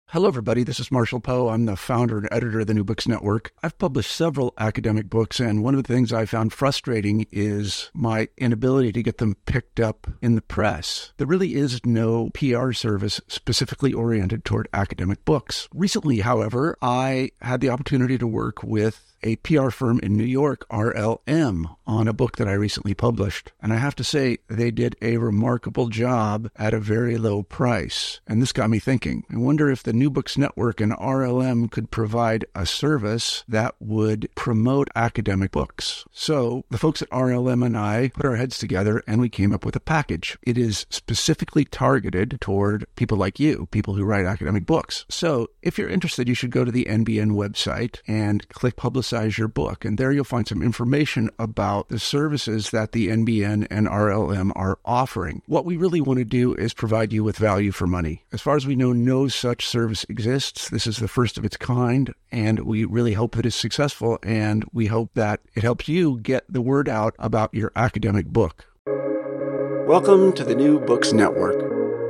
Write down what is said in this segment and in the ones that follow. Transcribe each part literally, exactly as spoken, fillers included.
Hello, everybody. This is Marshall Poe. I'm the founder and editor of the New Books Network. I've published several academic books, and one of the things I found frustrating is my inability to get them picked up in the press. There really is no P R service specifically oriented toward academic books. Recently, however, I had the opportunity to work with a P R firm in New York, R L M, on a book that I recently published. And I have to say, they did a remarkable job at a very low price. And this got me thinking. I wonder if the New Books Network and R L M could provide a service that would promote academic books. So the folks at R L M and I put our heads together and we came up with a package. It is specifically targeted toward people like you, people who write academic books. So if you're interested, you should go to the N B N website and click Publicize your book. And there you'll find some information about the services that the N B N and R L M are offering. What we really want to do is provide you with value for money. As far as we know, no such service exists. This is the first of its kind, and we really hope that it's successful, and we hope that it helps you get the word out about your academic book. Welcome to the New Books Network.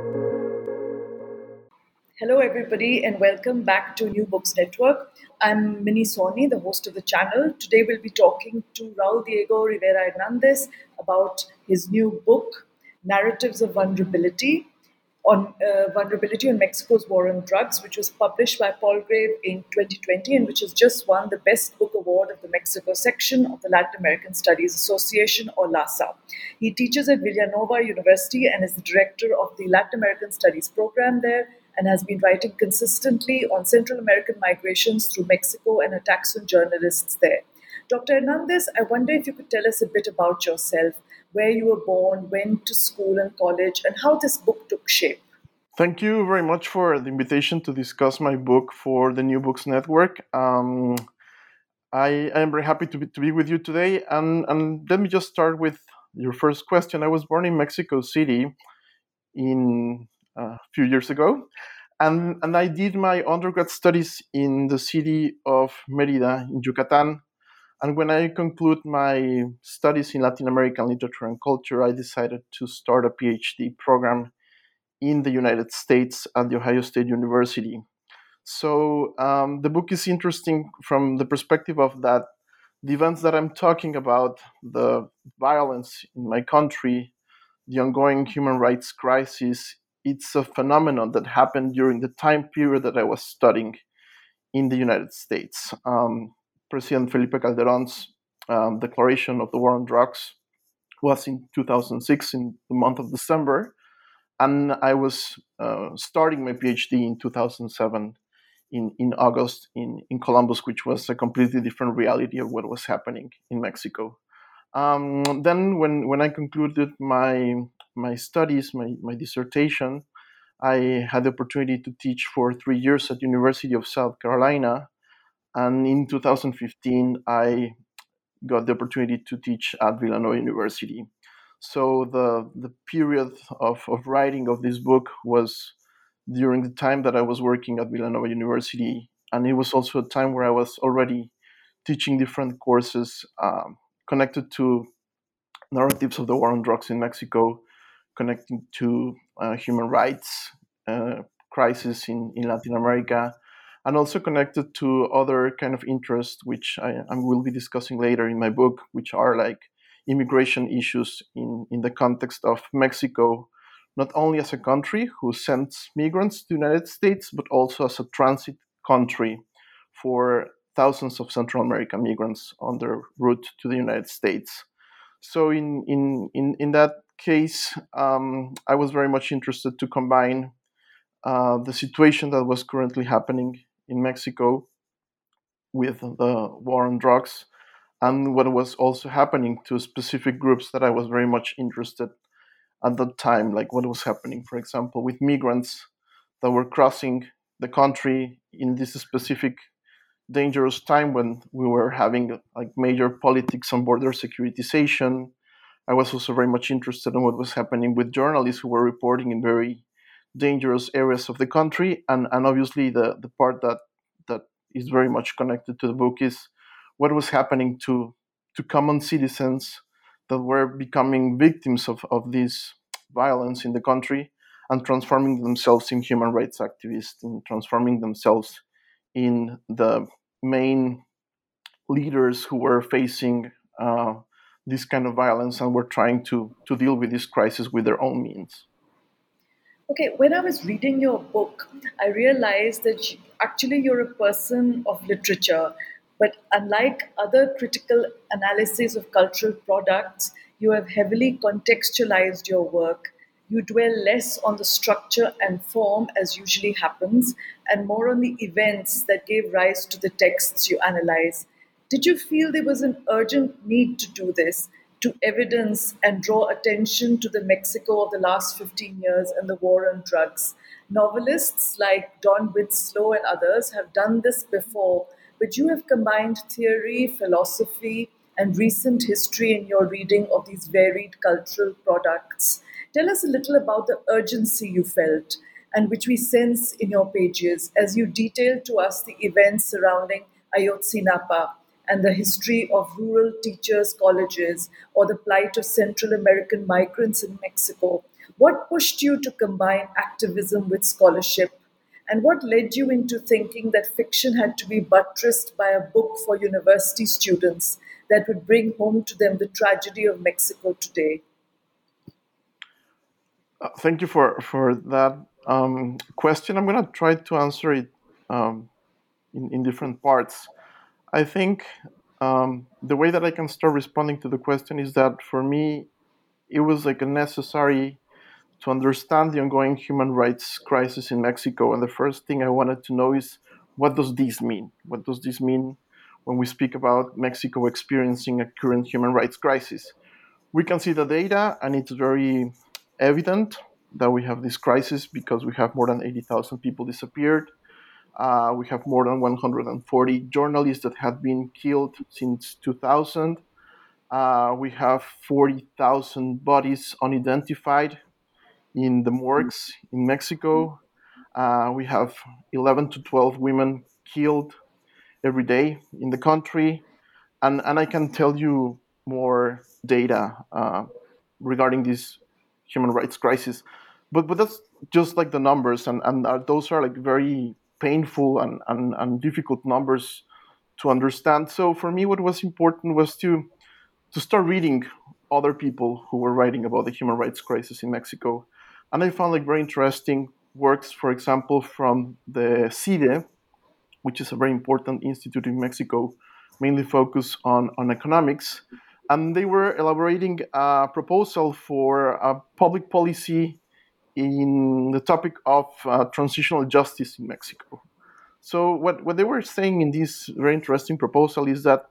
Hello, everybody, and welcome back to New Books Network. I'm Minnie Soni, the host of the channel. Today, we'll be talking to Raul Diego Rivera Hernandez about his new book, Narratives of Vulnerability, on uh, vulnerability on Mexico's war on drugs, which was published by Palgrave in twenty twenty and which has just won the Best Book Award of the Mexico section of the Latin American Studies Association, or LASA. He teaches at Villanova University and is the director of the Latin American Studies program there, and has been writing consistently on Central American migrations through Mexico and attacks on journalists there. Doctor Hernandez, I wonder if you could tell us a bit about yourself, where you were born, went to school and college, and how this book took shape. Thank you very much for the invitation to discuss my book for the New Books Network. Um, I, I am very happy to be, to be with you today. And, and let me just start with your first question. I was born in Mexico City in a few years ago. And, and I did my undergrad studies in the city of Mérida in Yucatan. And when I conclude my studies in Latin American literature and culture, I decided to start a PhD program in the United States at The Ohio State University. So um, the book is interesting from the perspective of that the events that I'm talking about, the violence in my country, the ongoing human rights crisis, it's a phenomenon that happened during the time period that I was studying in the United States. Um, President Felipe Calderón's um, declaration of the war on drugs was in two thousand six, in the month of December, and I was uh, starting my PhD in two thousand seven in, in August in, in Columbus, which was a completely different reality of what was happening in Mexico. Um, then when, when I concluded my my studies, my, my dissertation, I had the opportunity to teach for three years at the University of South Carolina. And in two thousand fifteen, I got the opportunity to teach at Villanova University. So the, the period of, of writing of this book was during the time that I was working at Villanova University. And it was also a time where I was already teaching different courses um, connected to narratives of the war on drugs in Mexico, connecting to uh, human rights uh, crisis in, in Latin America, and also connected to other kind of interests, which I, I will be discussing later in my book, which are like immigration issues in, in the context of Mexico, not only as a country who sends migrants to the United States, but also as a transit country for thousands of Central American migrants on their route to the United States. So in in in, in that case, um, I was very much interested to combine uh, the situation that was currently happening in Mexico with the war on drugs and what was also happening to specific groups that I was very much interested at that time, like what was happening, for example, with migrants that were crossing the country in this specific dangerous time when we were having like major politics on border securitization. I was also very much interested in what was happening with journalists who were reporting in very dangerous areas of the country. And, and obviously the, the part that, that is very much connected to the book is what was happening to, to common citizens that were becoming victims of, of this violence in the country, and transforming themselves in human rights activists, and transforming themselves in the main leaders who were facing uh, this kind of violence and were trying to, to deal with this crisis with their own means. Okay, when I was reading your book, I realized that you, actually you're a person of literature, but unlike other critical analysis of cultural products, you have heavily contextualized your work. You dwell less on the structure and form, as usually happens, and more on the events that gave rise to the texts you analyze. Did you feel there was an urgent need to do this, to evidence and draw attention to the Mexico of the last fifteen years and the war on drugs? Novelists like Don Winslow and others have done this before, but you have combined theory, philosophy, and recent history in your reading of these varied cultural products. Tell us a little about the urgency you felt and which we sense in your pages as you detail to us the events surrounding Ayotzinapa and the history of rural teachers' colleges or the plight of Central American migrants in Mexico. What pushed you to combine activism with scholarship? And what led you into thinking that fiction had to be buttressed by a book for university students that would bring home to them the tragedy of Mexico today? Uh, thank you for, for that um, question. I'm going to try to answer it um, in, in different parts. I think um, the way that I can start responding to the question is that for me, it was like a necessary to understand the ongoing human rights crisis in Mexico. And the first thing I wanted to know is, what does this mean? What does this mean when we speak about Mexico experiencing a current human rights crisis? We can see the data, and it's very evident that we have this crisis because we have more than eighty thousand people disappeared. Uh, we have more than one hundred forty journalists that have been killed since two thousand. Uh, we have forty thousand bodies unidentified in the morgues in Mexico. Uh, we have eleven to twelve women killed every day in the country. And, and I can tell you more data uh, regarding this human rights crisis. But, but that's just like the numbers, and, and uh, those are like very painful and, and, and difficult numbers to understand. So for me, what was important was to to start reading other people who were writing about the human rights crisis in Mexico. And I found like very interesting works, for example, from the CIDE, which is a very important institute in Mexico, mainly focused on, on economics. And they were elaborating a proposal for a public policy in the topic of uh, transitional justice in Mexico. So what, what they were saying in this very interesting proposal is that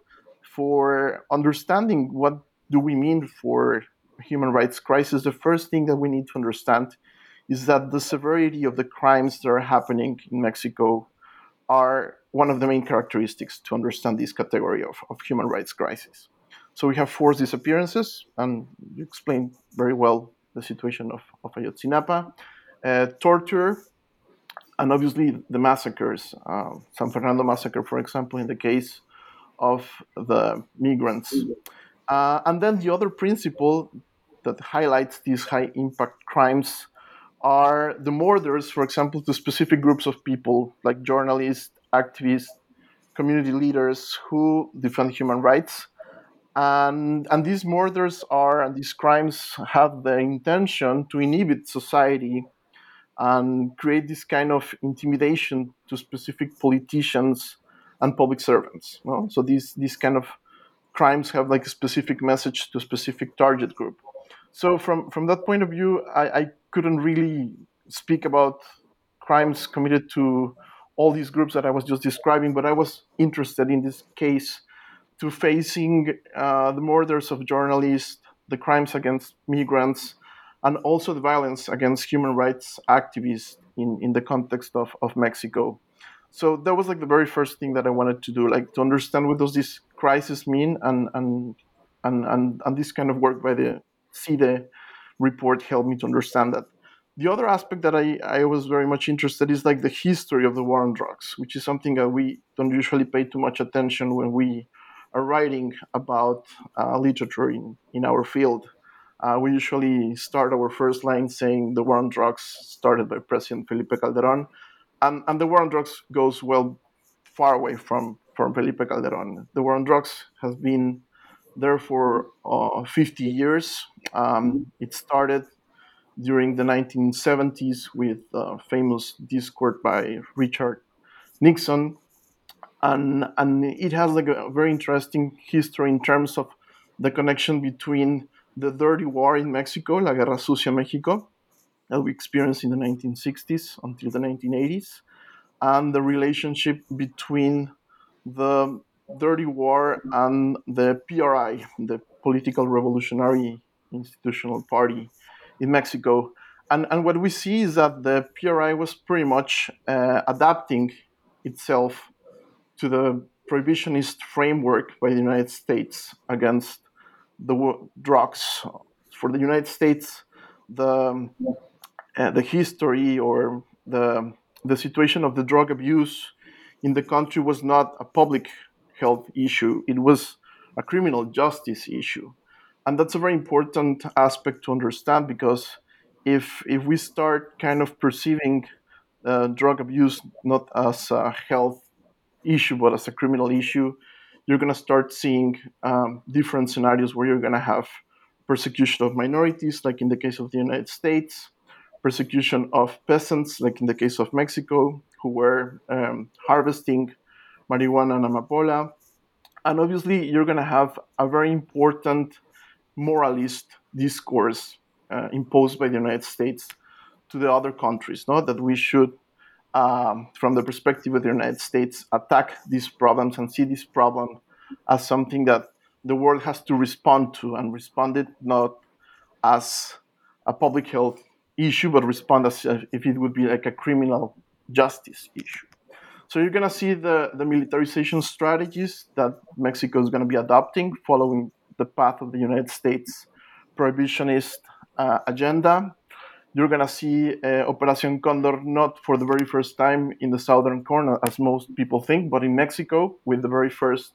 for understanding what do we mean for human rights crisis, the first thing that we need to understand is that the severity of the crimes that are happening in Mexico are one of the main characteristics to understand this category of, of human rights crisis. So we have forced disappearances, and you explained very well the situation of, of Ayotzinapa, uh, torture, and obviously the massacres. Uh, San Fernando massacre, for example, in the case of the migrants. Uh, and then the other principle that highlights these high impact crimes are the murders, for example, to specific groups of people like journalists, activists, community leaders who defend human rights. And, and these murders are, and these crimes have the intention to inhibit society and create this kind of intimidation to specific politicians and public servants. No? So these, these kind of crimes have like a specific message to a specific target group. So from, from that point of view, I, I couldn't really speak about crimes committed to all these groups that I was just describing, but I was interested in this case to facing uh, the murders of journalists, the crimes against migrants, and also the violence against human rights activists in, in the context of, of Mexico. So that was like the very first thing that I wanted to do, like to understand what does this crisis mean, and and and and, and this kind of work by the CIDE report helped me to understand that. The other aspect that I, I was very much interested is like the history of the war on drugs, which is something that we don't usually pay too much attention when we are writing about uh, literature in, in our field. Uh, we usually start our first line saying the war on drugs started by President Felipe Calderon, and, and the war on drugs goes well far away from, from Felipe Calderon. The war on drugs has been there for uh, fifty years. Um, it started during the nineteen seventies with a famous discourse by Richard Nixon, and and it has like a very interesting history in terms of the connection between the dirty war in Mexico, La Guerra Sucia Mexico, that we experienced in the nineteen sixties until the nineteen eighties, and the relationship between the dirty war and the P R I, the Political Revolutionary Institutional Party in Mexico. And, and what we see is that the P R I was pretty much uh, adapting itself to the prohibitionist framework by the United States against the drugs. For the United States, the uh, the history or the the situation of the drug abuse in the country was not a public health issue; it was a criminal justice issue, and that's a very important aspect to understand, because if if we start kind of perceiving uh, drug abuse not as a health issue but as a criminal issue, you're going to start seeing um, different scenarios where you're going to have persecution of minorities, like in the case of the United States, persecution of peasants, like in the case of Mexico, who were um, harvesting marijuana and amapola. And obviously, you're going to have a very important moralist discourse uh, imposed by the United States to the other countries, no? That we should, um, from the perspective of the United States, attack these problems and see this problem as something that the world has to respond to, and respond it not as a public health issue, but respond as if it would be like a criminal justice issue. So you're going to see the, the militarization strategies that Mexico is going to be adopting, following the path of the United States prohibitionist uh, agenda. You're going to see uh, Operación Condor not for the very first time in the southern corner, as most people think, but in Mexico, with the very first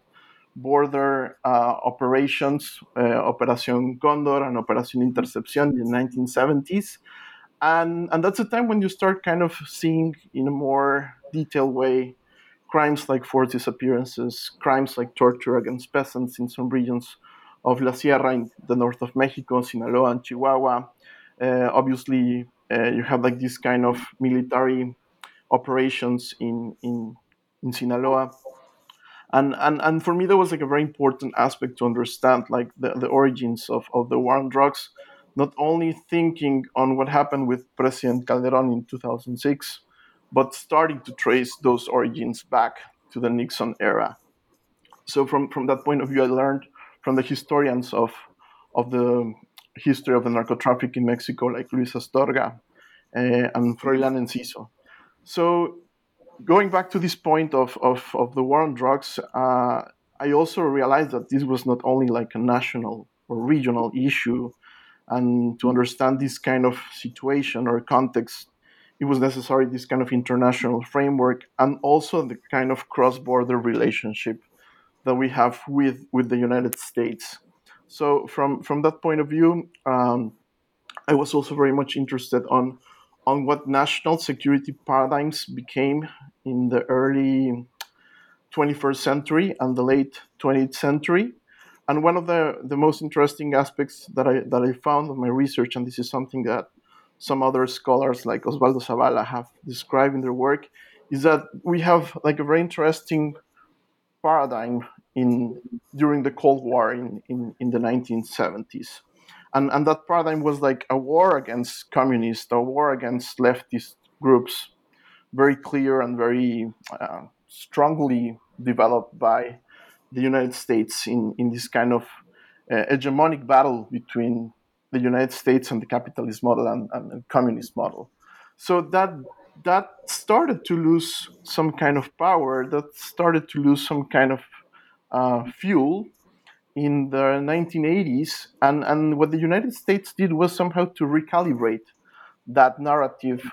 border uh, operations, uh, Operación Condor and Operación Intercepción in the nineteen seventies. And, and that's a time when you start kind of seeing in a more detailed way crimes like forced disappearances, crimes like torture against peasants in some regions of La Sierra in the north of Mexico, Sinaloa and Chihuahua. Uh, obviously, uh, you have like this kind of military operations in, in, in Sinaloa. And, and and for me, that was like a very important aspect to understand, like the, the origins of, of the war on drugs, not only thinking on what happened with President Calderon in two thousand six, but starting to trace those origins back to the Nixon era. So from, from that point of view, I learned from the historians of, of the history of the narcotraffic in Mexico, like Luis Astorga uh, and Froilán Enciso. So going back to this point of, of, of the war on drugs, uh, I also realized that this was not only like a national or regional issue, and to understand this kind of situation or context, it was necessary this kind of international framework, and also the kind of cross-border relationship that we have with, with the United States. So from, from that point of view, um, I was also very much interested on on what national security paradigms became in the early twenty-first century and the late twentieth century. And one of the, the most interesting aspects that I that I found in my research, and this is something that some other scholars like Osvaldo Zavala have described in their work, is that we have like a very interesting paradigm in during the Cold War in, in, in the nineteen seventies. And, and that paradigm was like a war against communists, a war against leftist groups, very clear and very uh, strongly developed by the United States in, in this kind of uh, hegemonic battle between the United States and the capitalist model and, and the communist model. So that that started to lose some kind of power, that started to lose some kind of uh, fuel in the nineteen eighties, and, and what the United States did was somehow to recalibrate that narrative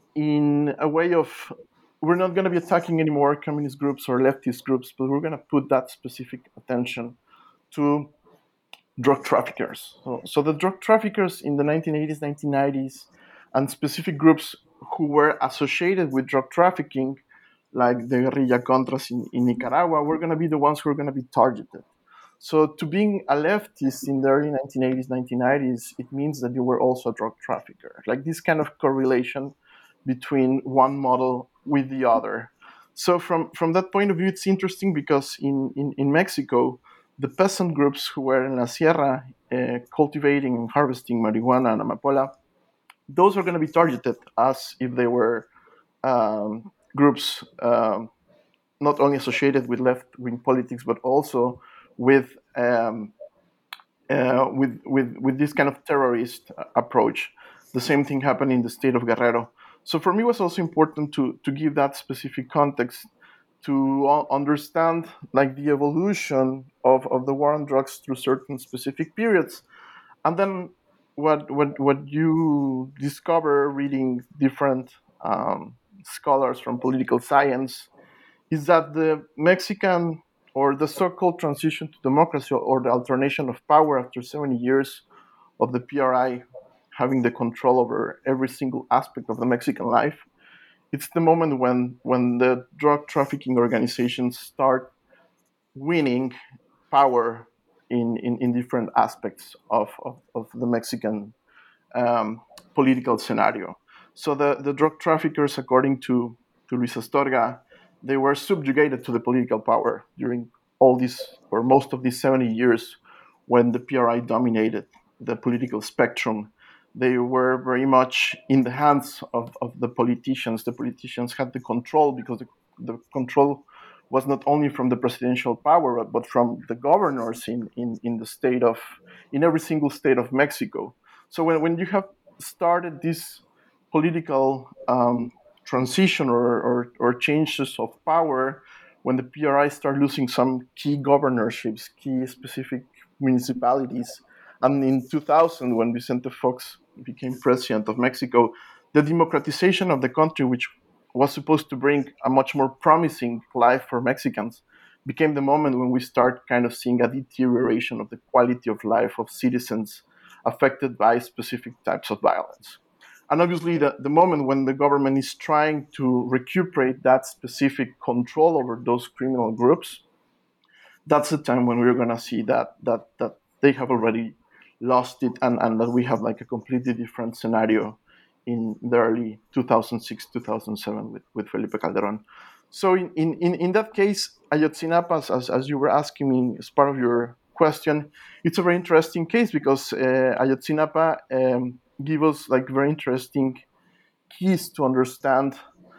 in a way of, we're not going to be attacking anymore communist groups or leftist groups, but we're going to put that specific attention to drug traffickers. So, so the drug traffickers in the nineteen eighties, nineteen nineties, and specific groups who were associated with drug trafficking, like the guerrilla contras in, in Nicaragua, were going to be the ones who are going to be targeted. So to being a leftist in the early nineteen eighties, nineteen nineties, it means that you were also a drug trafficker. Like this kind of correlation between one model with the other. So from, from that point of view, it's interesting because in, in, in Mexico, the peasant groups who were in La Sierra uh, cultivating and harvesting marijuana and amapola, those are going to be targeted as if they were um, groups um, not only associated with left-wing politics, but also with um, uh, with, with with this kind of terrorist approach. The same thing happened in the state of Guerrero. So for me, it was also important to to give that specific context to understand like the evolution of, of the war on drugs through certain specific periods. And then what what what you discover reading different um, scholars from political science is that the Mexican or the so-called transition to democracy or the alternation of power after seventy years of the P R I having the control over every single aspect of the Mexican life, it's the moment when when the drug trafficking organizations start winning power in, in, in different aspects of, of, of the Mexican um, political scenario. So the, the drug traffickers, according to, to Luis Astorga, they were subjugated to the political power during all these, or most of these seventy years when the P R I dominated the political spectrum. They were very much in the hands of, of the politicians. The politicians had the control because the, the control was not only from the presidential power, but from the governors in, in, in the state of, in every single state of Mexico. So when, when you have started this political um, transition or, or, or changes of power, when the P R I start losing some key governorships, key specific municipalities, and in two thousand, when Vicente Fox became president of Mexico, the democratization of the country, which was supposed to bring a much more promising life for Mexicans, became the moment when we start kind of seeing a deterioration of the quality of life of citizens affected by specific types of violence. And obviously, the, the moment when the government is trying to recuperate that specific control over those criminal groups, that's the time when we're going to see that that that they have already lost it, and, and that we have like a completely different scenario in the early two thousand six, two thousand seven with, with Felipe Calderon. So in, in, in that case, Ayotzinapa, as, as you were asking me as part of your question, it's a very interesting case because uh, Ayotzinapa um, gives us like very interesting keys to understand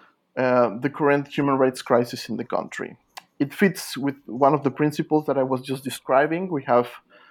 uh, the current human rights crisis in the country. It fits with one of the principles that I was just describing. We have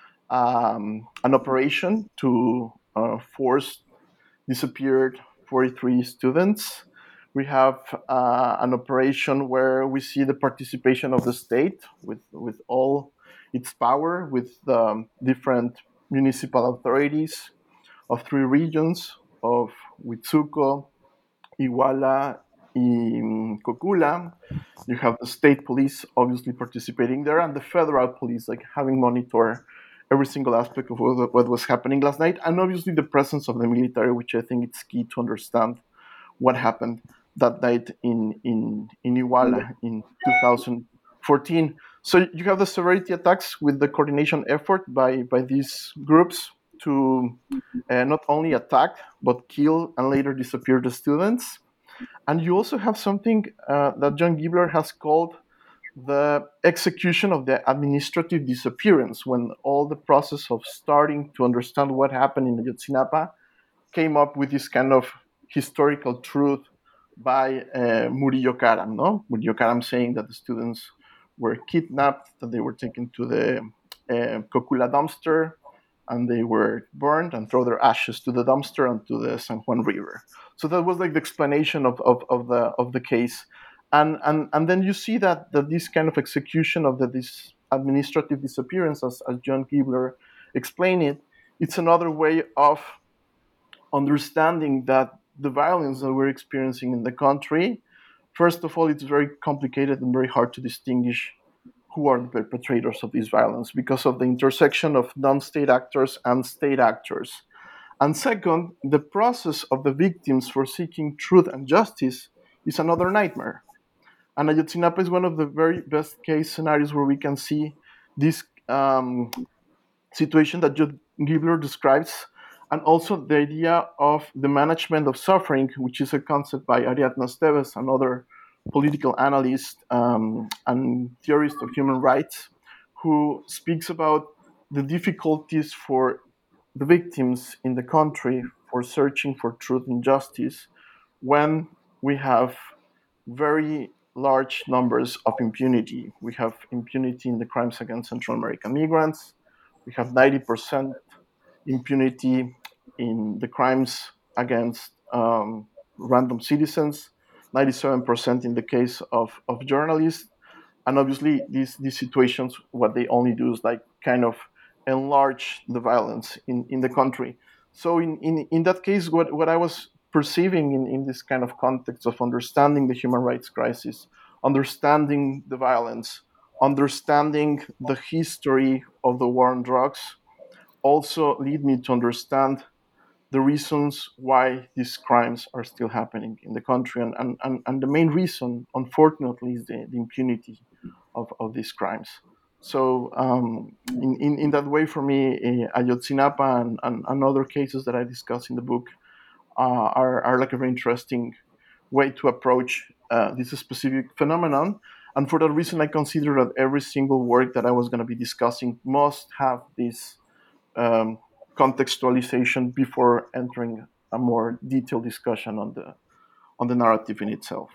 um, an operation to uh, force disappeared forty-three students. We have uh, an operation where we see the participation of the state with, with all its power, with um, different municipal authorities of three regions of Huitzuco, Iguala, and Cocula. You have the state police obviously participating there, and the federal police like having monitor every single aspect of what was happening last night, and obviously the presence of the military, which I think it's key to understand what happened that night in in, in Iguala in two thousand fourteen. So you have the severity attacks with the coordination effort by, by these groups to uh, not only attack, but kill and later disappear the students. And you also have something uh, that John Gibler has called the execution of the administrative disappearance, when all the process of starting to understand what happened in Ayotzinapa came up with this kind of historical truth by uh, Murillo Karam, no? Murillo Karam saying that the students were kidnapped, that they were taken to the uh, Cocula dumpster, and they were burned and throw their ashes to the dumpster and to the San Juan River. So that was like the explanation of, of, of the of the case. And, and and then you see that, that this kind of execution of the, this administrative disappearance, as, as John Gibler explained it, it's another way of understanding that the violence that we're experiencing in the country, first of all, it's very complicated and very hard to distinguish who are the perpetrators of this violence because of the intersection of non-state actors and state actors. And second, the process of the victims for seeking truth and justice is another nightmare. And Ayotzinapa is one of the very best case scenarios where we can see this um, situation that Judith Giebler describes, and also the idea of the management of suffering, which is a concept by Ariadna Esteves, another political analyst um, and theorist of human rights, who speaks about the difficulties for the victims in the country for searching for truth and justice when we have very large numbers of impunity. We have impunity in the crimes against Central American migrants. We have ninety percent impunity in the crimes against um, random citizens, ninety-seven percent in the case of, of journalists. And obviously, these, these situations, what they only do is like kind of enlarge the violence in, in the country. So in, in, in that case, what, what I was perceiving in, in this kind of context of understanding the human rights crisis, understanding the violence, understanding the history of the war on drugs, also lead me to understand the reasons why these crimes are still happening in the country. And, and, and, and the main reason, unfortunately, is the, the impunity of, of these crimes. So um, in, in, in that way, for me, uh, Ayotzinapa and, and, and other cases that I discuss in the book uh, are, are like a very interesting way to approach uh, this specific phenomenon. And for that reason, I consider that every single work that I was going to be discussing must have this um, contextualization before entering a more detailed discussion on the on the narrative in itself.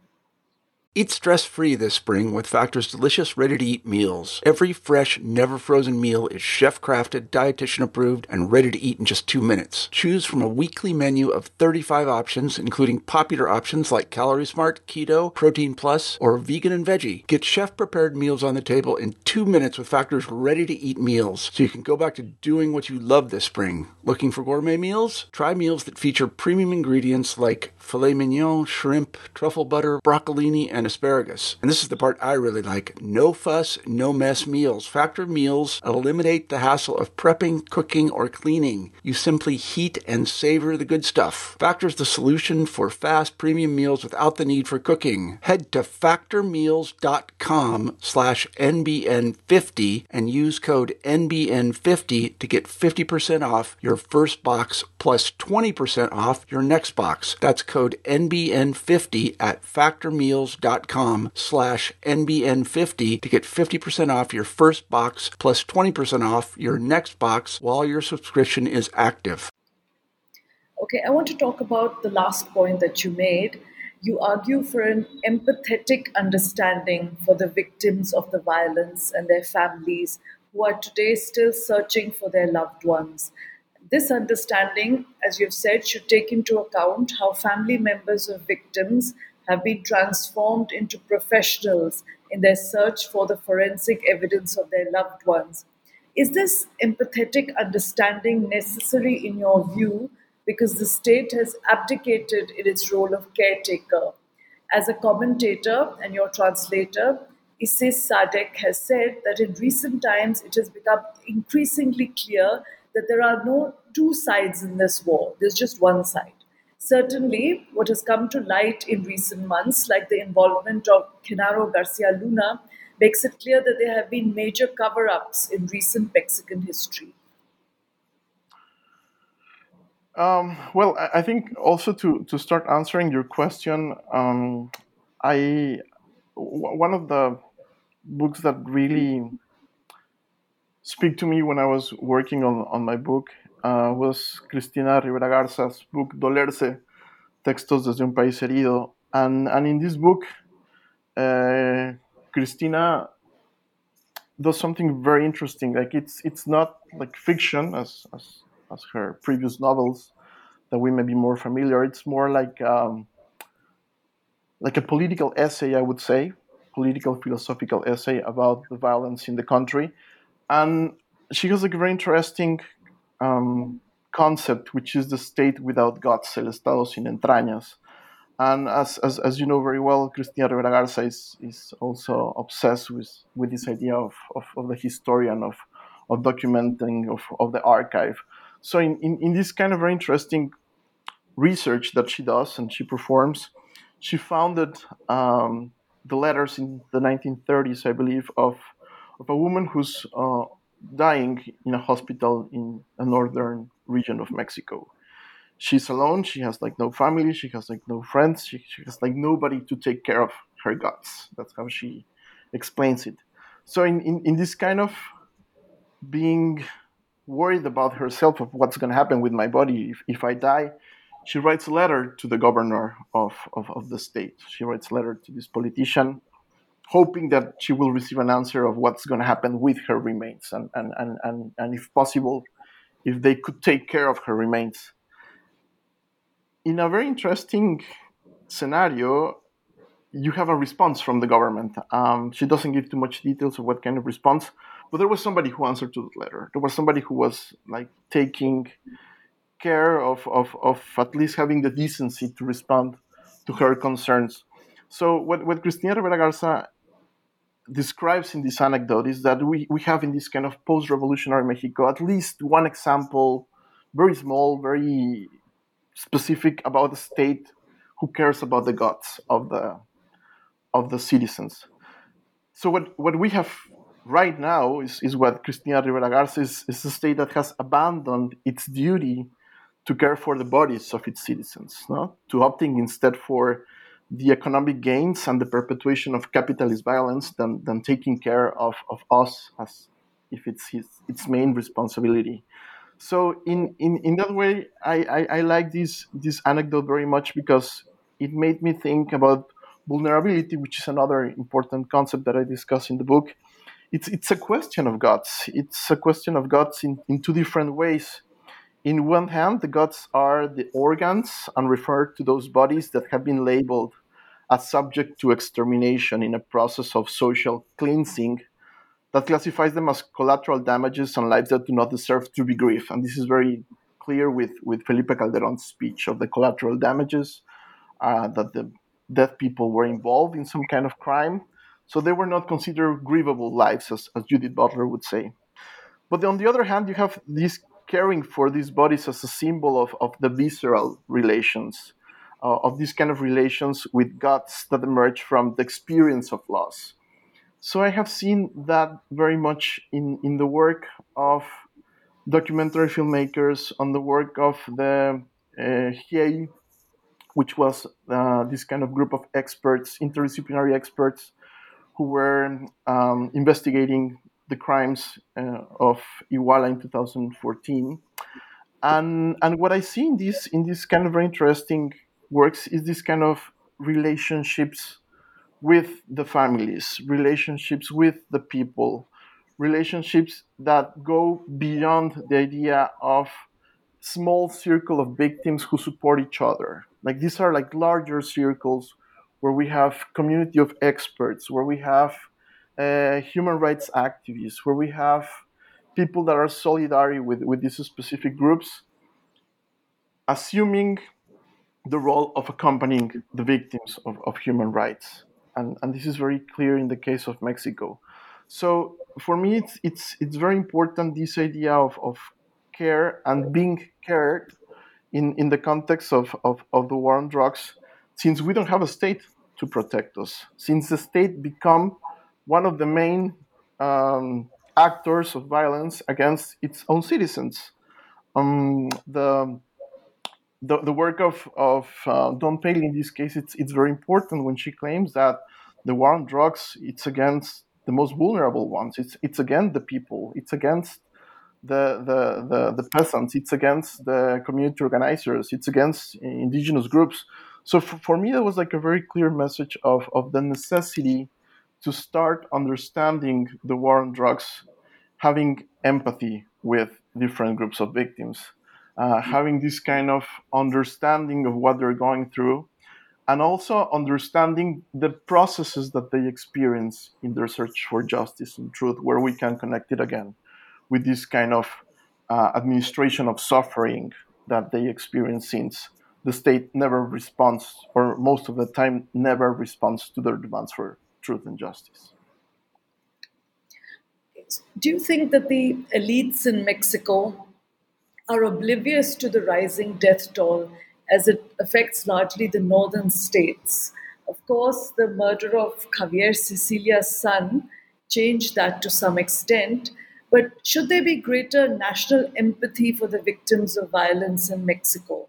Eat stress-free this spring with Factor's delicious, ready-to-eat meals. Every fresh, never-frozen meal is chef-crafted, dietitian-approved, and ready to eat in just two minutes. Choose from a weekly menu of thirty-five options, including popular options like Calorie Smart, Keto, Protein Plus, or Vegan and Veggie. Get chef-prepared meals on the table in two minutes with Factor's ready-to-eat meals, so you can go back to doing what you love this spring. Looking for gourmet meals? Try meals that feature premium ingredients like filet mignon, shrimp, truffle butter, broccolini, and asparagus. And this is the part I really like. No fuss, no mess meals. Factor meals eliminate the hassle of prepping, cooking, or cleaning. You simply heat and savor the good stuff. Factor's the solution for fast premium meals without the need for cooking. Head to factormeals.com slash NBN50 and use code N B N fifty to get fifty percent off your first box plus twenty percent off your next box. That's code N B N fifty at factormeals.com slash N B N fifty to get fifty percent off your first box plus twenty percent off your next box while your subscription is active. Okay, I want to talk about the last point that you made. You argue for an empathetic understanding for the victims of the violence and their families who are today still searching for their loved ones. This understanding, as you've said, should take into account how family members of victims have been transformed into professionals in their search for the forensic evidence of their loved ones. Is this empathetic understanding necessary in your view because the state has abdicated in its role of caretaker? As a commentator and your translator, Isis Sadek has said that in recent times it has become increasingly clear that there are no two sides in this war. There's just one side. Certainly, what has come to light in recent months, like the involvement of Genaro Garcia Luna, makes it clear that there have been major cover-ups in recent Mexican history. Um, well, I I think also to, to start answering your question, um, I w- one of the books that really speak to me when I was working on, on my book uh, was Cristina Rivera Garza's book Dolerse, Textos desde un País Herido. And, and in this book, uh, Cristina does something very interesting. Like it's it's not like fiction as, as, as her previous novels that we may be more familiar. It's more like um, like a political essay, I would say, political philosophical essay about the violence in the country. And she has like a very interesting um, concept, which is the state without guts, el estado sin entrañas. And as, as, as you know very well, Cristina Rivera Garza is, is also obsessed with, with this idea of, of, of the historian, of, of documenting, of, of the archive. So in, in, in this kind of very interesting research that she does and she performs, she founded um, the letters in the nineteen thirties, I believe, of, of a woman who's uh, dying in a hospital in a northern region of Mexico. She's alone. She has like no family. She has like no friends. She, she has like nobody to take care of her guts. That's how she explains it. So in, in, in this kind of being worried about herself of what's going to happen with my body if, if I die, she writes a letter to the governor of, of, of the state. She writes a letter to this politician, hoping that she will receive an answer of what's going to happen with her remains, and, and, and, and, and if possible, if they could take care of her remains. In a very interesting scenario, you have a response from the government. Um, she doesn't give too much details of what kind of response, but there was somebody who answered to the letter. There was somebody who was like taking care of, of, of at least having the decency to respond to her concerns. So what, what Cristina Rivera Garza describes in this anecdote is that we, we have in this kind of post-revolutionary Mexico at least one example, very small, very specific, about a state who cares about the guts of the of the citizens. So what, what we have right now is, is what Cristina Rivera Garza is, is a state that has abandoned its duty to care for the bodies of its citizens, no? To opting instead for the economic gains and the perpetuation of capitalist violence than, than taking care of, of us as if it's his, its main responsibility. So in, in, in that way, I, I, I like this, this anecdote very much because it made me think about vulnerability, which is another important concept that I discuss in the book. It's, it's a question of guts. It's a question of guts in, in two different ways. In one hand, the guts are the organs and refer to those bodies that have been labeled as subject to extermination in a process of social cleansing that classifies them as collateral damages on lives that do not deserve to be grieved. And this is very clear with, with Felipe Calderon's speech of the collateral damages, uh, that the dead people were involved in some kind of crime. So they were not considered grievable lives, as, as Judith Butler would say. But on the other hand, you have this caring for these bodies as a symbol of, of the visceral relations, uh, of these kind of relations with guts that emerge from the experience of loss. So I have seen that very much in, in the work of documentary filmmakers, on the work of the uh, H I E I, which was uh, this kind of group of experts, interdisciplinary experts, who were um, investigating the crimes uh, of Iguala in two thousand fourteen. And, and what I see in this, in this kind of very interesting works is this kind of relationships with the families, relationships with the people, relationships that go beyond the idea of small circle of victims who support each other. Like these are like larger circles where we have community of experts, where we have uh, human rights activists, where we have people that are solidary with, with these specific groups, assuming the role of accompanying the victims of, of human rights. And, and this is very clear in the case of Mexico. So for me, it's it's it's very important, this idea of, of care and being cared in, in the context of, of, of the war on drugs, since we don't have a state to protect us, since the state become one of the main um, actors of violence against its own citizens. Um, the The, the work of, of uh, Dawn Paley in this case, it's it's very important when she claims that the war on drugs, it's against the most vulnerable ones. It's it's against the people. It's against the the, the, the peasants. It's against the community organizers. It's against indigenous groups. So for, for me, that was like a very clear message of, of the necessity to start understanding the war on drugs, having empathy with different groups of victims. Uh, having this kind of understanding of what they're going through, and also understanding the processes that they experience in their search for justice and truth, where we can connect it again with this kind of uh, administration of suffering that they experience since the state never responds, or most of the time never responds to their demands for truth and justice. Do you think that the elites in Mexico are oblivious to the rising death toll as it affects largely the northern states? Of course, the murder of Javier Sicilia's son changed that to some extent, but should there be greater national empathy for the victims of violence in Mexico?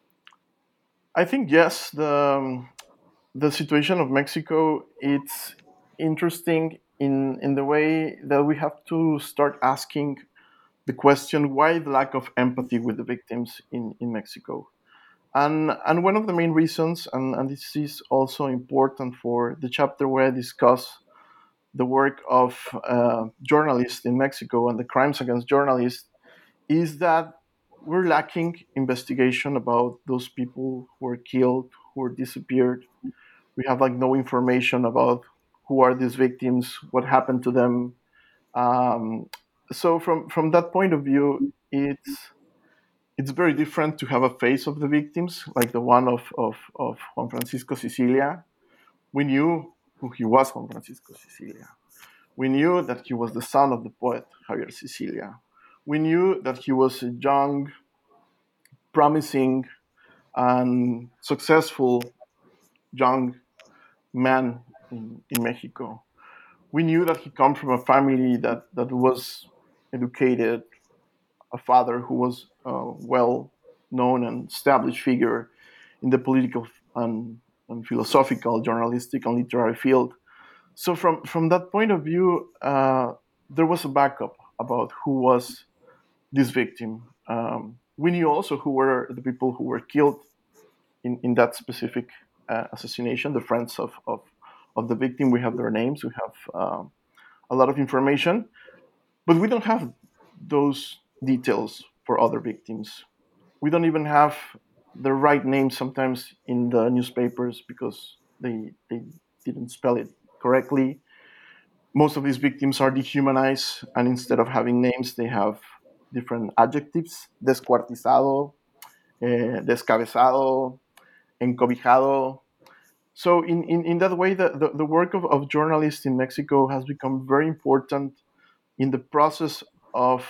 I think yes. The um, the situation of Mexico, it's interesting in in the way that we have to start asking the question, why the lack of empathy with the victims in, in Mexico? And and one of the main reasons, and, and this is also important for the chapter where I discuss the work of uh, journalists in Mexico and the crimes against journalists, is that we're lacking investigation about those people who were killed, who were disappeared. We have like no information about who are these victims, what happened to them. Um, so from from that point of view, it's it's very different to have a face of the victims, like the one of of, of Juan Francisco Sicilia. We knew who he was, Juan Francisco Sicilia. We knew that he was the son of the poet Javier Sicilia. We knew that he was a young, promising, and successful young man in, in Mexico. We knew that he come from a family that, that was educated, a father who was a well-known and established figure in the political and, and philosophical, journalistic, and literary field. So from, from that point of view, uh, there was a backup about who was this victim. Um, we knew also who were the people who were killed in, in that specific uh, assassination, the friends of, of, of the victim. We have their names, we have uh, a lot of information, but we don't have those details for other victims. We don't even have the right names sometimes in the newspapers because they, they didn't spell it correctly. Most of these victims are dehumanized, and instead of having names, they have different adjectives: descuartizado, eh, descabezado, encobijado. So in, in, in that way, the, the, the work of, of journalists in Mexico has become very important in the process of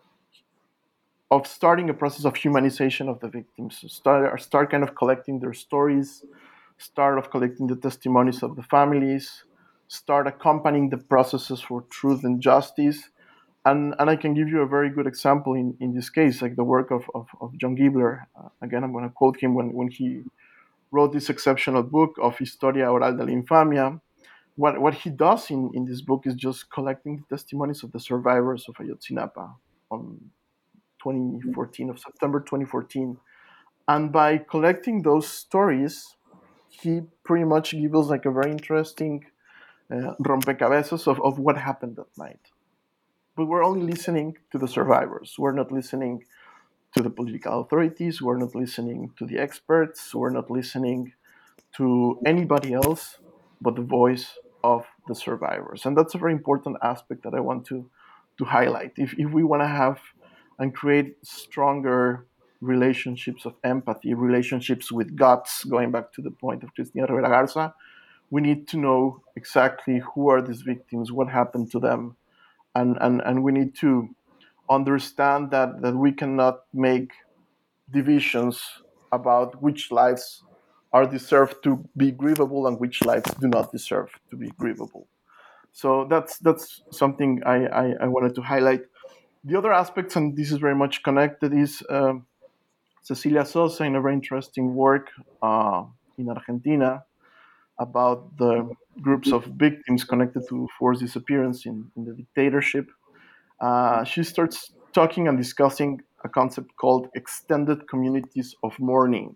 of starting a process of humanization of the victims. Start, start kind of collecting their stories, start of collecting the testimonies of the families, start accompanying the processes for truth and justice. And, and I can give you a very good example in, in this case, like the work of, of, of John Gibler. Uh, again, I'm going to quote him when, when he wrote this exceptional book of Historia Oral de la Infamia. What, what he does in, in this book is just collecting the testimonies of the survivors of Ayotzinapa on twenty fourteen, of September twenty fourteen. And by collecting those stories, he pretty much gives us like a very interesting uh, rompecabezas of, of what happened that night. But we're only listening to the survivors. We're not listening to the political authorities. We're not listening to the experts. We're not listening to anybody else but the voice of the survivors. And that's a very important aspect that I want to, to highlight. If, if we want to have and create stronger relationships of empathy, relationships with guts, going back to the point of Cristina Rivera Garza, we need to know exactly who are these victims, what happened to them, and, and, and we need to understand that, that we cannot make divisions about which lives are deserved to be grievable and which lives do not deserve to be grievable. So that's that's something I, I, I wanted to highlight. The other aspects, and this is very much connected, is um, Cecilia Sosa in a very interesting work uh, in Argentina about the groups of victims connected to forced disappearance in, in the dictatorship. Uh, she starts talking and discussing a concept called extended communities of mourning.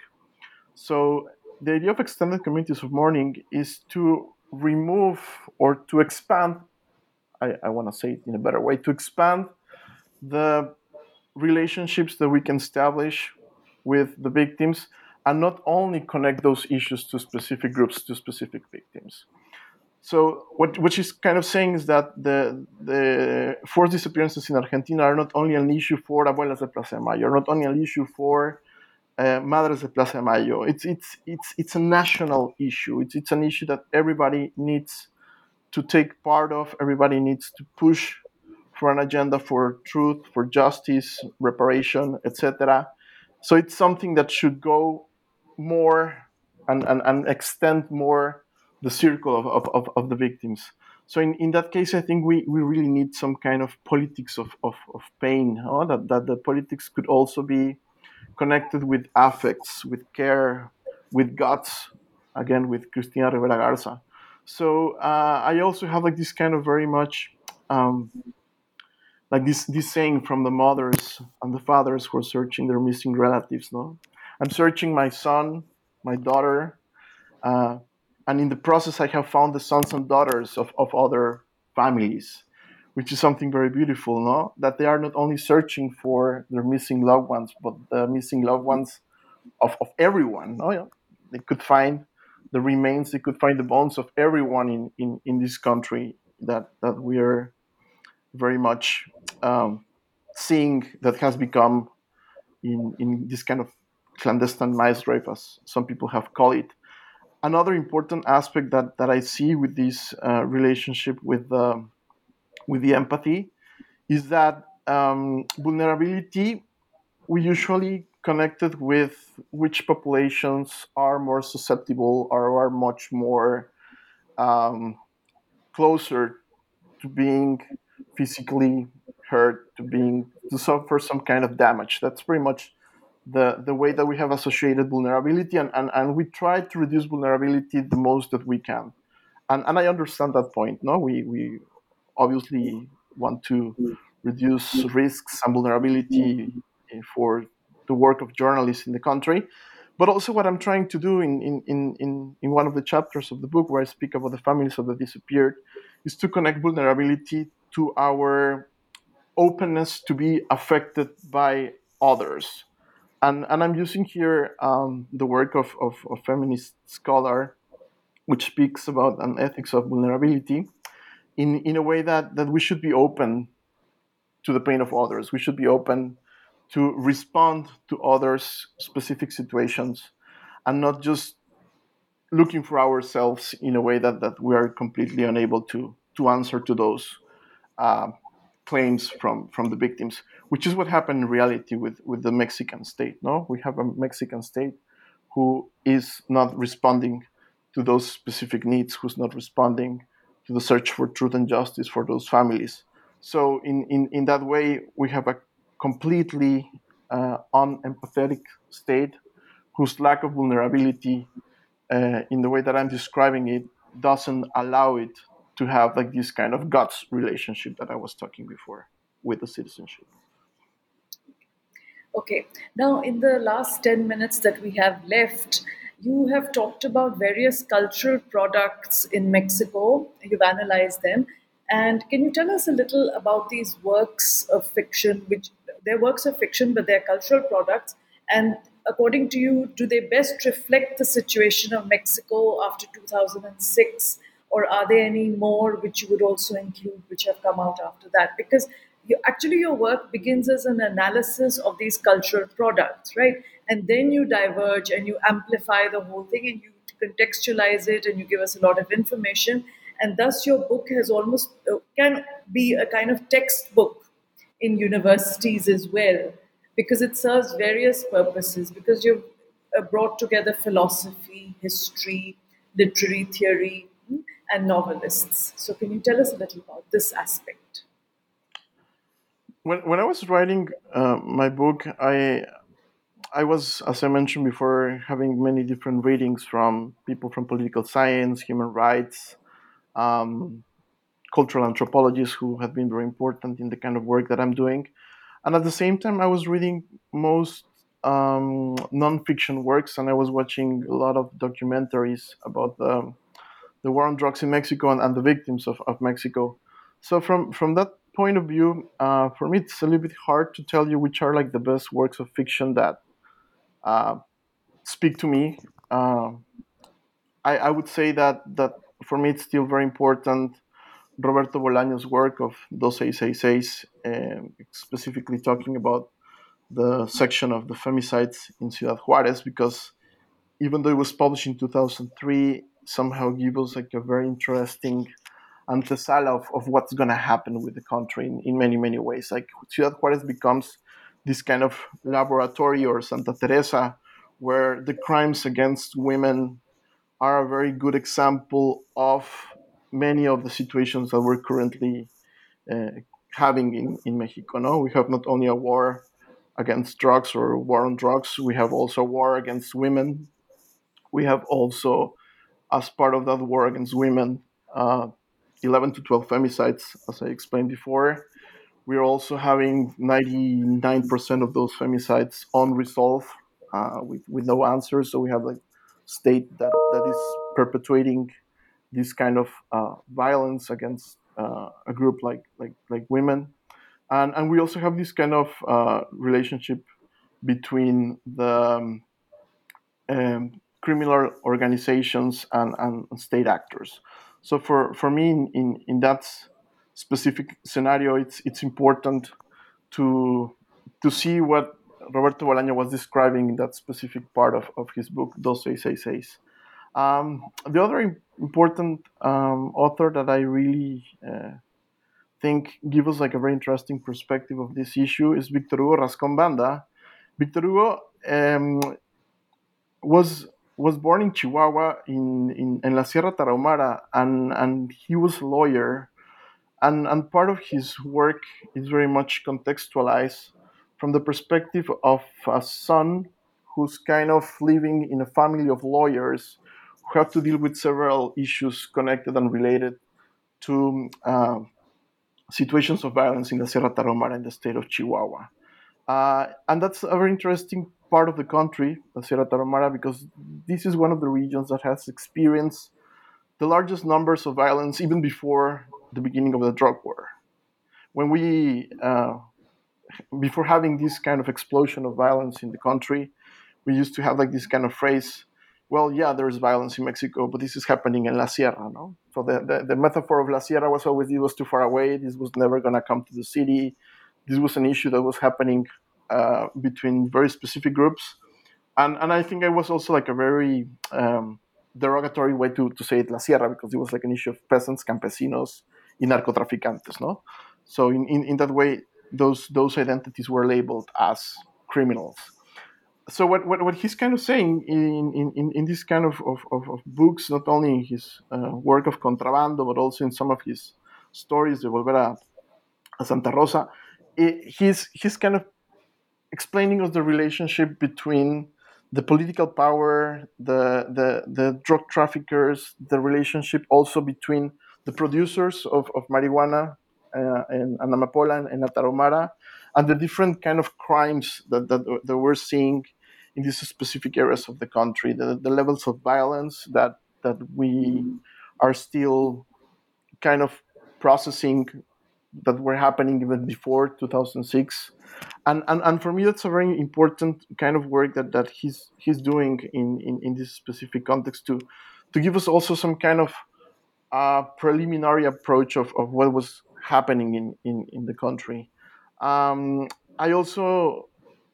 So the idea of extended communities of mourning is to remove or to expand, I, I want to say it in a better way, to expand the relationships that we can establish with the victims and not only connect those issues to specific groups, to specific victims. So what, what she's kind of saying is that the, the forced disappearances in Argentina are not only an issue for Abuelas de Plaza de Mayo, are not only an issue for uh, Madres de Plaza de Mayo. It's it's it's it's a national issue. It's it's an issue that everybody needs to take part of. Everybody needs to push for an agenda for truth, for justice, reparation, et cetera. So it's something that should go more and, and, and extend more the circle of, of, of, of the victims. So in, in that case, I think we, we really need some kind of politics of, of, of pain, huh? that, that the politics could also be connected with affects, with care, with guts, again, with Cristina Rivera Garza. So uh, I also have like this kind of very much um, like this this saying from the mothers and the fathers who are searching their missing relatives. No, I'm searching my son, my daughter, uh, and in the process, I have found the sons and daughters of, of other families, which is something very beautiful. No, that they are not only searching for their missing loved ones, but the missing loved ones of, of everyone. No, yeah. They could find the remains, they could find the bones of everyone in, in, in this country that, that we are very much um, seeing that has become in, in this kind of clandestine mass grave, as some people have called it. Another important aspect that, that I see with this uh, relationship with the, with the empathy is that um, vulnerability, we usually connected with which populations are more susceptible or are much more um, closer to being physically hurt, to being to suffer some kind of damage. That's pretty much the, the way that we have associated vulnerability, and, and, and we try to reduce vulnerability the most that we can. And, and I understand that point. No, we, we obviously want to reduce risks and vulnerability for the work of journalists in the country. But also what I'm trying to do in, in, in, in one of the chapters of the book where I speak about the families of the disappeared is to connect vulnerability to our openness to be affected by others. And, and I'm using here um, the work of, of a feminist scholar which speaks about an ethics of vulnerability in, in a way that, that we should be open to the pain of others. We should be open to respond to others' specific situations and not just looking for ourselves in a way that, that we are completely unable to, to answer to those uh, claims from, from the victims, which is what happened in reality with, with the Mexican state. No, we have a Mexican state who is not responding to those specific needs, who's not responding to the search for truth and justice for those families. So in, in, in that way, we have a completely uh, unempathetic state whose lack of vulnerability uh, in the way that I'm describing it doesn't allow it to have like this kind of guts relationship that I was talking before with the citizenship. Okay. Now, in the last ten minutes that we have left, you have talked about various cultural products in Mexico. You've analyzed them. And can you tell us a little about these works of fiction, which they're works of fiction, but they're cultural products? And according to you, do they best reflect the situation of Mexico after two thousand six? Or are there any more which you would also include, which have come out after that? Because you, actually your work begins as an analysis of these cultural products, right? And then you diverge and you amplify the whole thing and you contextualize it and you give us a lot of information. And thus your book has almost, uh, can be a kind of textbook in universities as well, because it serves various purposes, because you've uh, brought together philosophy, history, literary theory, hmm, and novelists. So can you tell us a little about this aspect? When, when I was writing uh, my book, I I was, as I mentioned before, having many different readings from people from political science, human rights, um, cultural anthropologists who have been very important in the kind of work that I'm doing. And at the same time, I was reading most um, nonfiction works, and I was watching a lot of documentaries about the, the war on drugs in Mexico and, and the victims of, of Mexico. So from, from that point of view, uh, for me, it's a little bit hard to tell you which are like the best works of fiction that uh, speak to me. Uh, I, I would say that that for me it's still very important Roberto Bolaño's work of Dos Seis Seis Seis, um, specifically talking about the section of the femicides in Ciudad Juarez, because even though it was published in two thousand three, somehow gives us like a very interesting antesala of, of what's going to happen with the country in, in many, many ways. Like Ciudad Juarez becomes this kind of laboratory, or Santa Teresa, where the crimes against women are a very good example of many of the situations that we're currently uh, having in, in Mexico. No, we have not only a war against drugs or war on drugs, we have also a war against women. We have also, as part of that war against women, uh, eleven to twelve femicides, as I explained before. We're also having ninety-nine percent of those femicides unresolved, uh, with, with no answers. So we have like state that, that is perpetuating this kind of uh, violence against uh, a group like like like women, and and we also have this kind of uh, relationship between the um, um, criminal organizations and, and state actors. So for, for me, in, in, in that specific scenario, it's it's important to to see what Roberto Bolaño was describing in that specific part of, of his book, Dos Seis Seis Seis. Um, the other important um, author that I really uh, think gives us like a very interesting perspective of this issue is Víctor Hugo Rascón Banda. Víctor Hugo um, was was born in Chihuahua in, in, in La Sierra Tarahumara, and, and he was a lawyer. And, and part of his work is very much contextualized from the perspective of a son who's kind of living in a family of lawyers who have to deal with several issues connected and related to uh, situations of violence in the Sierra Tarahumara in the state of Chihuahua. Uh, and that's a very interesting part of the country, the Sierra Tarahumara, because this is one of the regions that has experienced the largest numbers of violence even before the beginning of the drug war. When we, uh, before having this kind of explosion of violence in the country, we used to have like this kind of phrase, well, yeah, there's violence in Mexico, but this is happening in La Sierra, no? So the, the, the metaphor of La Sierra was always, it was too far away, this was never gonna come to the city, this was an issue that was happening uh, between very specific groups. And, and I think it was also like a very um, derogatory way to, to say it, La Sierra, because it was like an issue of peasants, campesinos, y narcotraficantes, no? So in, in, in that way, those those identities were labeled as criminals. So what, what, what he's kind of saying in, in, in this kind of, of, of books, not only in his uh, work of Contrabando, but also in some of his stories, De Volver a, a Santa Rosa, it, he's, he's kind of explaining us the relationship between the political power, the, the, the drug traffickers, the relationship also between the producers of, of marijuana uh, and, and Amapola and, and Tarahumara, and the different kind of crimes that, that, that we're seeing in these specific areas of the country, the, the levels of violence that, that we are still kind of processing that were happening even before two thousand six. And, and and for me, that's a very important kind of work that, that he's he's doing in, in, in this specific context to to give us also some kind of uh, preliminary approach of, of what was happening in, in, in the country. Um, I also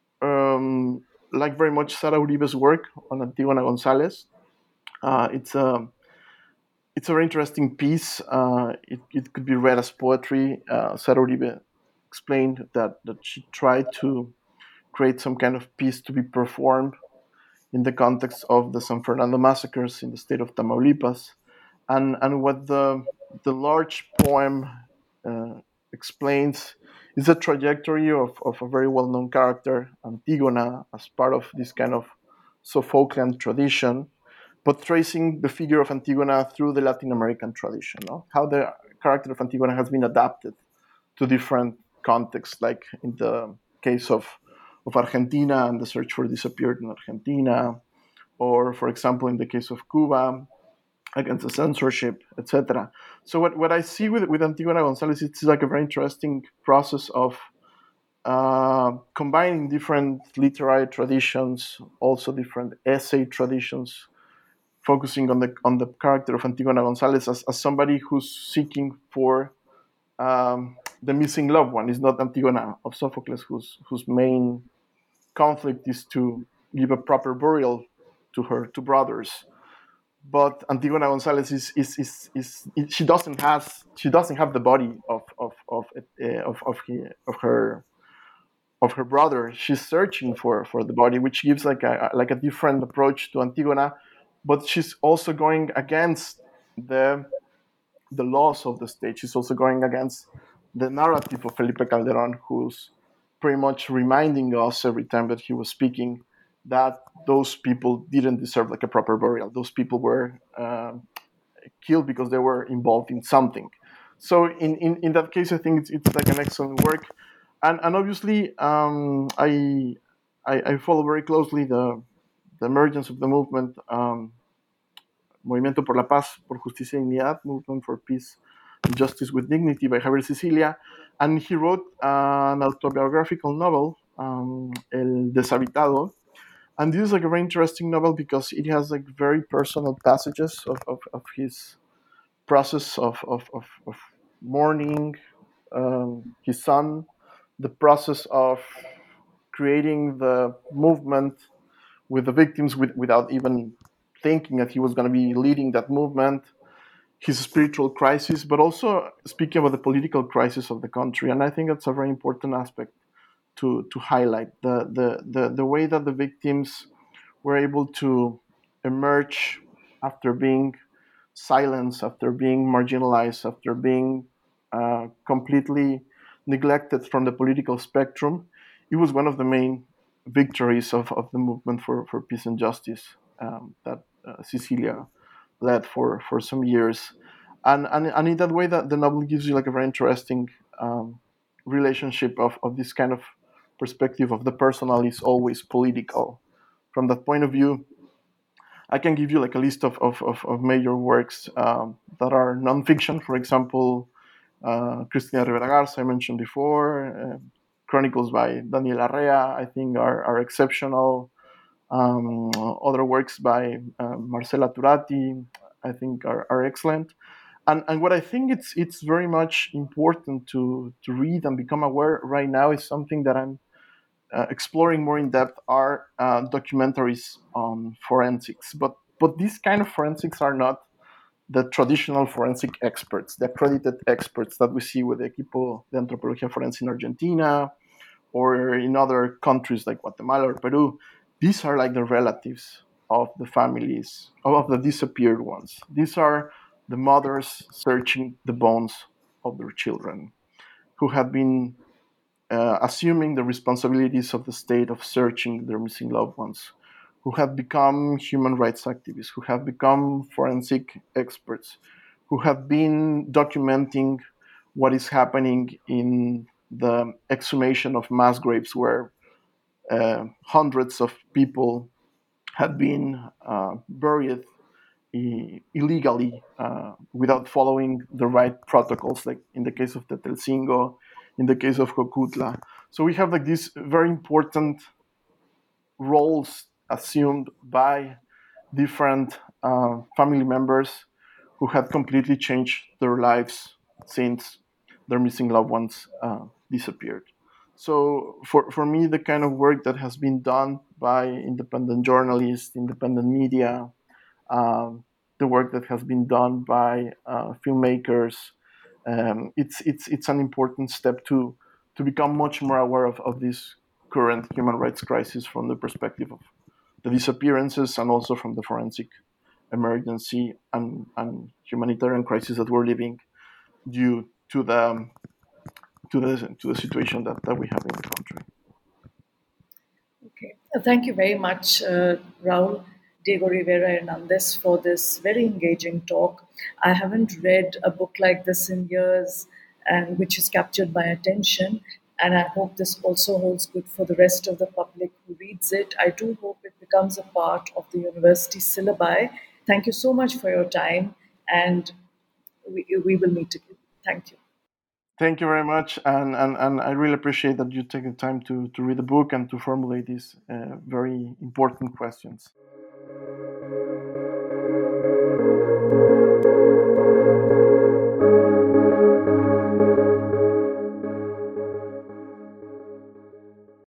um, like very much Sara Uribe's work on Antigona González. Uh, it's a it's a very interesting piece. Uh, it, it could be read as poetry. Uh, Sara Uribe explained that, that she tried to create some kind of piece to be performed in the context of the San Fernando massacres in the state of Tamaulipas. And, and what the, the large poem uh, explains is the trajectory of, of a very well-known character, Antigona, as part of this kind of Sophoclean tradition, but tracing the figure of Antigona through the Latin American tradition, no? How the character of Antigona has been adapted to different contexts, like in the case of, of Argentina and the search for disappeared in Argentina, or, for example, in the case of Cuba, against the censorship, et cetera. So what, what I see with, with Antigona González, it's like a very interesting process of uh, combining different literary traditions, also different essay traditions, focusing on the on the character of Antigona González as, as somebody who's seeking for um, the missing loved one. It's not Antigona of Sophocles whose whose main conflict is to give a proper burial to her two brothers. But Antigona Gonzalez is is, is, is, is she doesn't has she doesn't have the body of of of uh, of of, he, of her of her brother. She's searching for for the body, which gives like a like a different approach to Antigona, but she's also going against the the laws of the state. She's also going against the narrative of Felipe Calderon, who's pretty much reminding us every time that he was speaking that those people didn't deserve like a proper burial. Those people were uh, killed because they were involved in something. So in, in, in that case, I think it's, it's like an excellent work. And, and obviously, um, I, I, I follow very closely the, the emergence of the movement, um, Movimiento por la Paz, por Justicia y Dignidad, Movement for Peace and Justice with Dignity by Javier Sicilia. And he wrote an autobiographical novel, um, El Deshabitado. And this is like a very interesting novel because it has like very personal passages of, of, of his process of, of, of, of mourning um, his son, the process of creating the movement with the victims with, without even thinking that he was going to be leading that movement, his spiritual crisis, but also speaking about the political crisis of the country. And I think that's a very important aspect to, to highlight, the, the, the, the way that the victims were able to emerge after being silenced, after being marginalized, after being uh, completely neglected from the political spectrum. It was one of the main victories of, of the movement for, for peace and justice um, that uh, Cecilia led for, for some years. And, and, and in that way, that the novel gives you like a very interesting um, relationship of, of this kind of perspective of the personal is always political. From that point of view, I can give you like a list of, of, of, of major works um, that are nonfiction. For example, uh, Cristina Rivera Garza, I mentioned before, uh, Chronicles by Daniel Arrea, I think are, are exceptional. Um, other works by uh, Marcela Turati, I think are, are excellent. And, and what I think it's it's very much important to, to read and become aware right now is something that I'm uh, exploring more in depth are uh, documentaries on forensics. But but these kind of forensics are not the traditional forensic experts, the accredited experts that we see with the Equipo de Antropología Forense in Argentina or in other countries like Guatemala or Peru. These are like the relatives of the families, of the disappeared ones. These are the mothers searching the bones of their children who have been uh, assuming the responsibilities of the state of searching their missing loved ones, who have become human rights activists, who have become forensic experts, who have been documenting what is happening in the exhumation of mass graves where uh, hundreds of people had been uh, buried I- illegally uh, without following the right protocols, like in the case of Tetelcingo, in the case of Jojutla. So we have like these very important roles assumed by different uh, family members who had completely changed their lives since their missing loved ones uh, disappeared. So for, for me, the kind of work that has been done by independent journalists, independent media, um, the work that has been done by uh, filmmakers, um, it's it's it's an important step to to become much more aware of, of this current human rights crisis from the perspective of the disappearances and also from the forensic emergency and, and humanitarian crisis that we're living due to the to the to the situation that, that we have in the country. Okay. Uh, Thank you very much, uh, Raul Diego Rivera Hernandez, for this very engaging talk. I haven't read a book like this in years, and which has captured my attention. And I hope this also holds good for the rest of the public who reads it. I do hope it becomes a part of the university syllabi. Thank you so much for your time, and we, we will meet again. Thank you. Thank you very much, and, and, and I really appreciate that you take the time to, to read the book and to formulate these uh, very important questions.